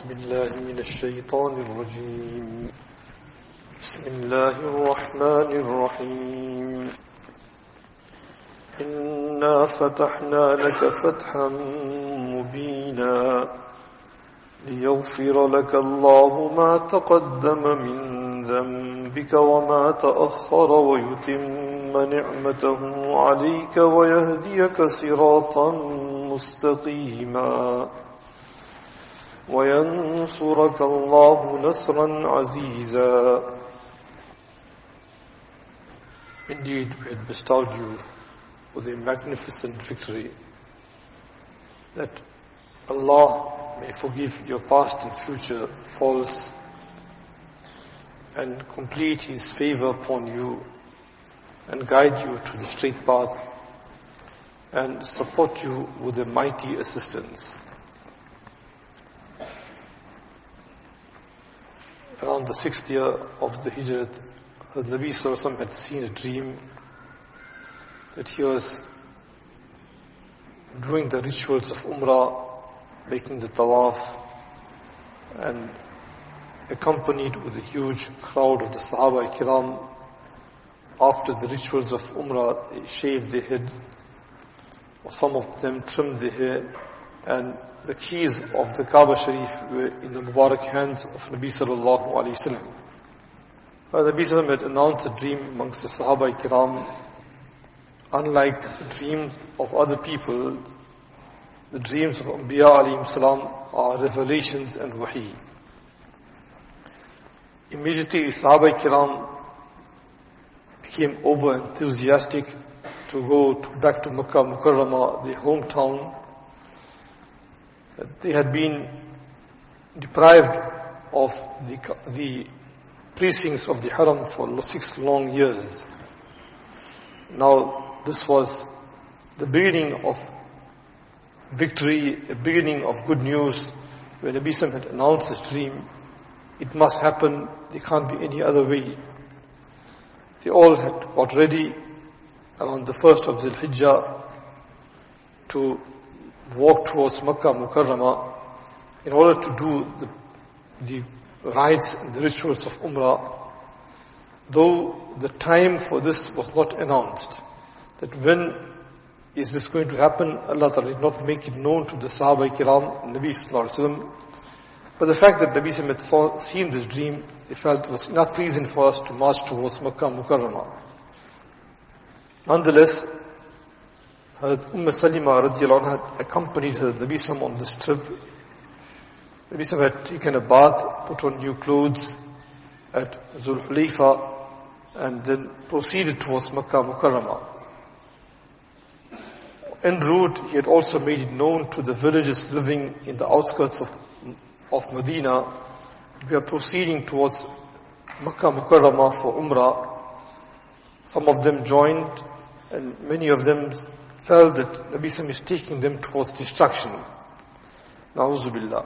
بالله من الشيطان الرجيم بسم الله الرحمن الرحيم إنا فتحنا لك فتحا مبينا ليغفر لك الله ما تقدم من ذنبك وما تأخر ويتم نعمته عليك ويهديك صراطا مستقيما وينصرك الله نصرا عزيزا. Indeed, we had bestowed you with a magnificent victory, that Allah may forgive your past and future faults and complete His favor upon you and guide you to the straight path and support you with a mighty assistance. Around the 6th year of the Hijrat, the Nabi Sallallahu Alaihi Wasallam had seen a dream that he was doing the rituals of Umrah, making the tawaf, and accompanied with a huge crowd of the Sahaba Kiram. After the rituals of Umrah, they shaved their head, or some of them trimmed their hair, and the keys of the Kaaba Sharif were in the Mubarak hands of Nabi Sallallahu Alaihi Wasallam. Nabi Sallallahu had announced a dream amongst the Sahaba Kiram. Unlike the dreams of other people, the dreams of Anbiya alayhim salam are revelations and wahi. Immediately, Sahaba Kiram became over enthusiastic to go back to Makkah Mukarramah, their hometown. They had been deprived of the precincts of the Haram for 6 long years. Now, this was the beginning of victory, a beginning of good news. When Nabi Sallallahu had announced his dream, it must happen, there can't be any other way. They all had got ready around the 1st of Dhul Hijjah to walk towards Makkah Mukarramah in order to do the rites and the rituals of Umrah, though the time for this was not announced. That when is this going to happen, Allah Ta'ala did not make it known to the Sahaba Kiram and Nabi Sallallahu Alaihi Wasallam. But the fact that Nabi Sallallahu had seen this dream, they felt it was enough reason for us to march towards Makkah Mukarramah. Nonetheless, Umm Salima radiallahu anha had accompanied her, Nabi Sallallahu on this trip. Nabi Sallallahu had taken a bath, put on new clothes at Zul Hulayfa, and then proceeded towards Makkah Mukarramah. En route, he had also made it known to the villagers living in the outskirts of Medina. We are proceeding towards Makkah Mukarramah for Umrah. Some of them joined, and many of them felt that Nabi Sallallahu is taking them towards destruction. Na'udhu billah.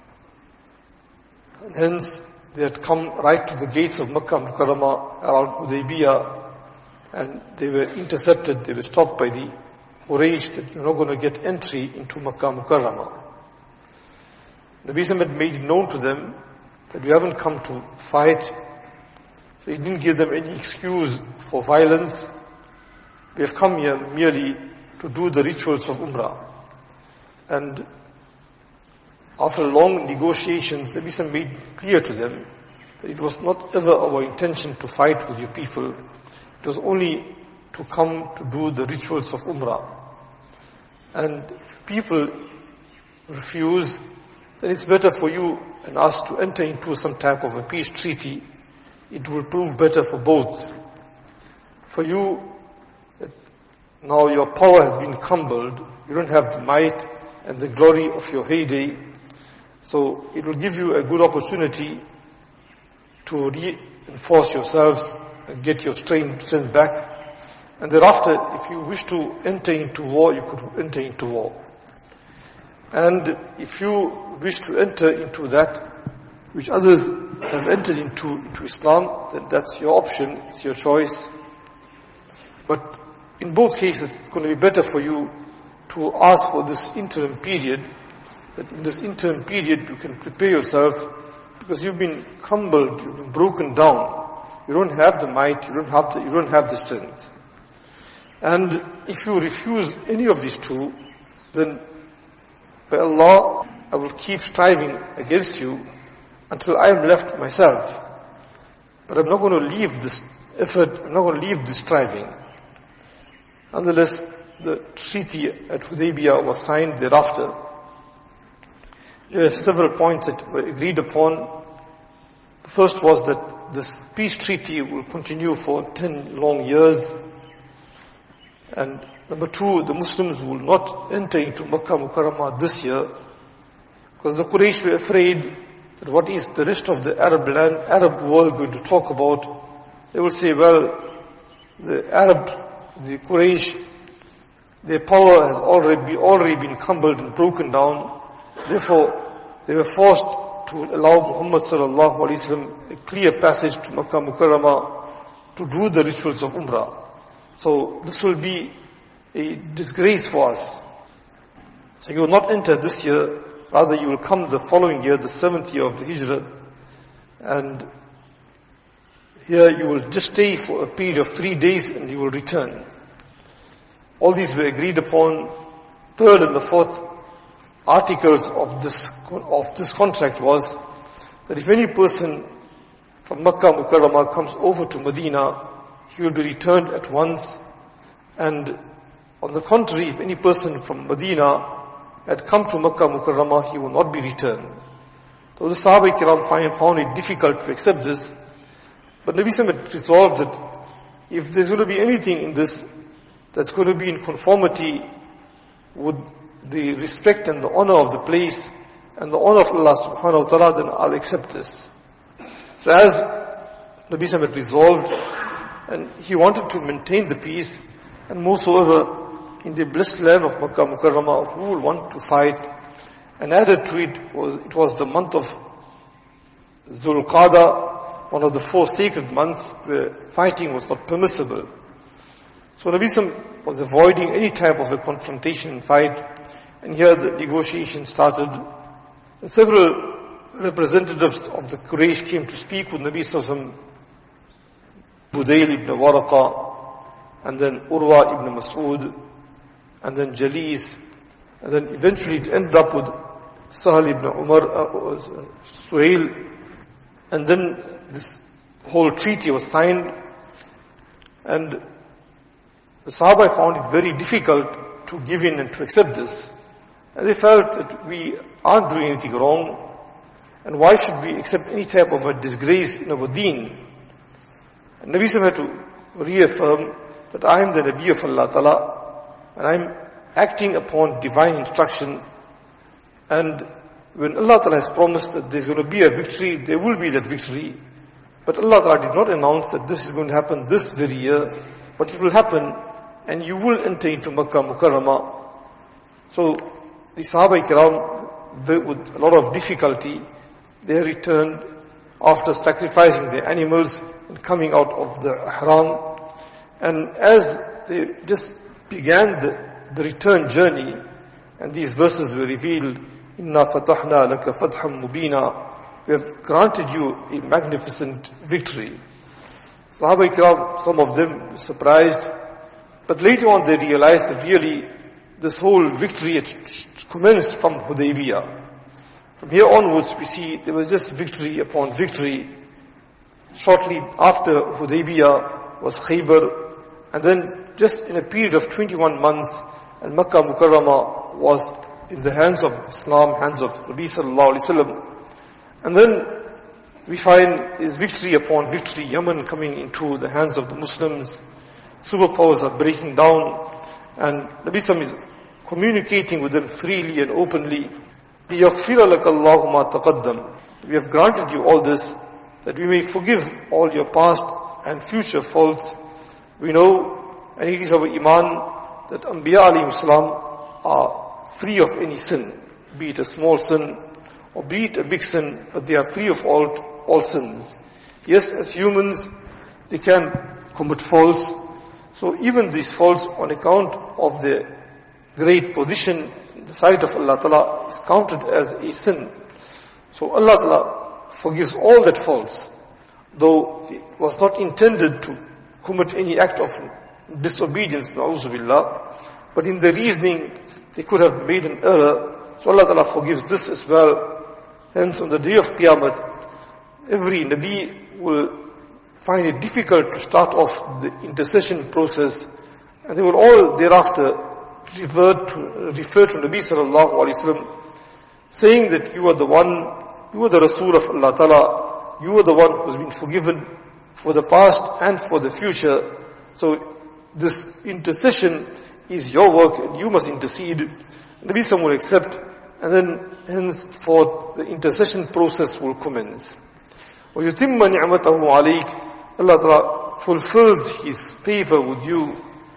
And hence, they had come right to the gates of Makkah Mukarramah around Hudaybiyah, and they were intercepted, they were stopped by the Quraysh that you're not going to get entry into Makkah Mukarramah. Nabi Sallallahu had made it known to them that we haven't come to fight. So he didn't give them any excuse for violence. We have come here merely to do the rituals of Umrah. And after long negotiations, Nabi Sallallahu made clear to them that it was not ever our intention to fight with your people. It was only to come to do the rituals of Umrah. And if people refuse, then it's better for you and us to enter into some type of a peace treaty. It will prove better for both. For you, now your power has been crumbled. You don't have the might and the glory of your heyday. So it will give you a good opportunity to reinforce yourselves and get your strength back. And thereafter, if you wish to enter into war, you could enter into war. And if you wish to enter into that which others have entered into Islam, then that's your option, it's your choice. But in both cases, it's going to be better for you to ask for this interim period that in this interim period you can prepare yourself, because you've been crumbled, you've been broken down. You don't have the might, you don't have the strength. And if you refuse any of these two, then by Allah, I will keep striving against you until I am left myself. But I'm not going to leave this effort, I'm not going to leave this striving. Nonetheless, the treaty at Hudaybiyah was signed thereafter. There are several points that were agreed upon. The first was that this peace treaty will continue for 10 long years. And number two, the Muslims will not enter into Makkah Mukarramah this year, because the Quraysh were afraid that what is the rest of the Arab world going to talk about? They will say, well, the Quraysh, their power has already been crumbled and broken down. Therefore, they were forced to allow Muhammad sallallahu alaihi wasallam a clear passage to Makkah Mukarramah to do the rituals of Umrah. So this will be a disgrace for us. So you will not enter this year, rather you will come the following year, the 7th year of the Hijrah, and here you will just stay for a period of 3 days and you will return. All these were agreed upon. Third and the fourth articles of this contract was that if any person from Makkah Mukarramah comes over to Medina, he will be returned at once. And on the contrary, if any person from Medina had come to Makkah Mukarramah, he will not be returned. So the Sahaba Kiram found it difficult to accept this, but Nabi Sallallahu Alaihi Wasallam resolved that if there's going to be anything in this that's going to be in conformity with the respect and the honor of the place and the honor of Allah subhanahu wa ta'ala, then I'll accept this. So as Nabi Sallallahu Alaihi Wasallam resolved, and he wanted to maintain the peace, and moreover, in the blessed land of Makkah Mukarramah, who will want to fight? And added to it was the month of Dhul Qa'dah, one of the 4 sacred months where fighting was not permissible. So Nabi Sallallahu was avoiding any type of a confrontation and fight, and here the negotiation started. And several representatives of the Quraysh came to speak with Nabi Sallallahu, Budayl ibn Waraqa, and then Urwa ibn Mas'ud, and then Jalis, and then eventually it ended up with Sahal ibn Umar, Suhail, and then this whole treaty was signed, and the Sahaba found it very difficult to give in and to accept this. And they felt that we aren't doing anything wrong, and why should we accept any type of a disgrace in our deen? And Nabi Sallallahu had to reaffirm that I am the Nabi of Allah Ta'ala, and I am acting upon divine instruction. And when Allah Ta'ala has promised that there's going to be a victory, there will be that victory. But Allah Ta'ala did not announce that this is going to happen this very year, but it will happen, and you will enter into Makkah Mukarramah. So the Sahaba Kiram, with a lot of difficulty, they returned after sacrificing their animals and coming out of the ihram. And as they just began the return journey, and these verses were revealed, Inna fatahna laka fatham mubina, we have granted you a magnificent victory. Sahaba Ikram, some of them were surprised, but later on they realized that really this whole victory had commenced from Hudaybiyah. From here onwards we see there was just victory upon victory. Shortly after Hudaybiyah was Khaybar, and then just in a period of 21 months, and Makkah Mukarramah was in the hands of Islam, hands of Nabi Sallallahu Alaihi Wasallam. And then we find is victory upon victory, Yemen coming into the hands of the Muslims, superpowers are breaking down, and Nabi Sallallahu is communicating with them freely and openly. لِيَغْفِرَ لَكَ اللَّهُ مَا تَقَدَّمَ. We have granted you all this, that we may forgive all your past and future faults. We know, and it is our iman, that Anbiya alayhim salam are free of any sin, be it a small sin or be it a big sin, but they are free of all sins. Yes, as humans, they can commit faults. So even these faults, on account of their great position, the sight of Allah Ta'ala is counted as a sin. So Allah Ta'ala forgives all that faults, though it was not intended to commit any act of disobedience, na'udzu billah, but in the reasoning they could have made an error. So Allah Ta'ala forgives this as well. Hence on the day of Qiyamah, every Nabi will find it difficult to start off the intercession process, and they will all thereafter refer to Nabi sallallahu alaihi wasallam, saying that you are the one, you are the Rasul of Allah Ta'ala, you are the one who has been forgiven for the past and for the future. So this intercession is your work and you must intercede. Nabi sallallahu will accept, and then henceforth the intercession process will commence. وَيُتِمَّ نِعْمَتَهُ عَلَيْكَ. Allah Ta'ala fulfills His favor with you,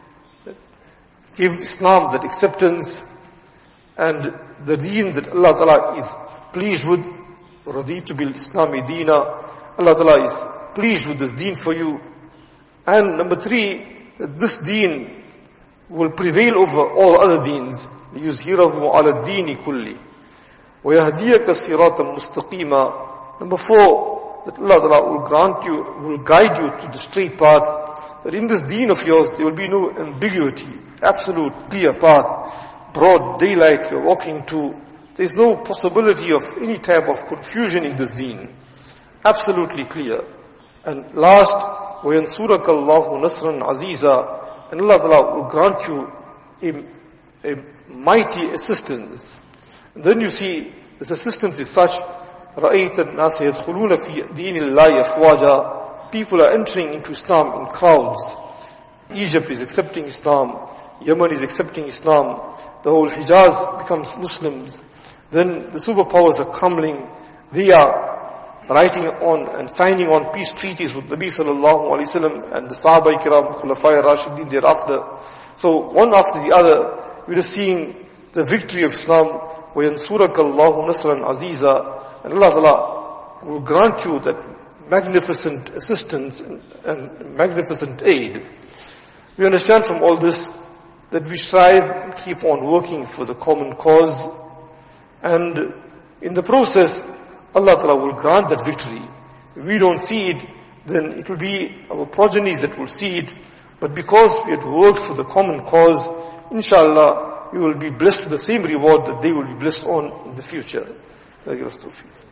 give Islam that acceptance and the deen that Allah Ta'ala is pleased with. رَضِيتُ بِالْإِسْلَامِ دِينًا. Allah Ta'ala is pleased with this deen for you. And number 3, that this deen will prevail over all other deens. لِيُزْهِرَهُ عَلَى الدِّينِ كُلِّ وَيَهْدِيَكَ صِرَاطًا مُسْتَقِيمًا. Number 4, that Allah Ta'ala will grant you, will guide you to the straight path. That in this deen of yours there will be no ambiguity, absolute clear path, broad daylight you're walking to. There's no possibility of any type of confusion in this deen. Absolutely clear. And last, وَيَنْصُرَكَ اللَّهُ نَصْرًا عَزِيزًا. And Allah Ta'ala will grant you a mighty assistance. And then you see, this assistance is such, رَأَيْتَ النَّاسَ يَدْخُلُونَ فِي دِينِ اللَّهِ أَفْوَاجًا. People are entering into Islam in crowds. Egypt is accepting Islam. Yemen is accepting Islam. The whole Hijaz becomes Muslims. Then the superpowers are crumbling. They are writing on and signing on peace treaties with Nabi sallallahu alaihi wasallam and the Sahaba Ikram, Khulafai Rashidin thereafter. So one after the other, we're just seeing the victory of Islam. وَيَنْصُرَكَ اللَّهُ نَصْرًا عَزِيزًا. And Allah Ta'ala will grant you that magnificent assistance and magnificent aid. We understand from all this that we strive and keep on working for the common cause, and in the process Allah Ta'ala will grant that victory. If we don't see it, then it will be our progenies that will see it. But because we had worked for the common cause, inshallah we will be blessed with the same reward that they will be blessed on in the future.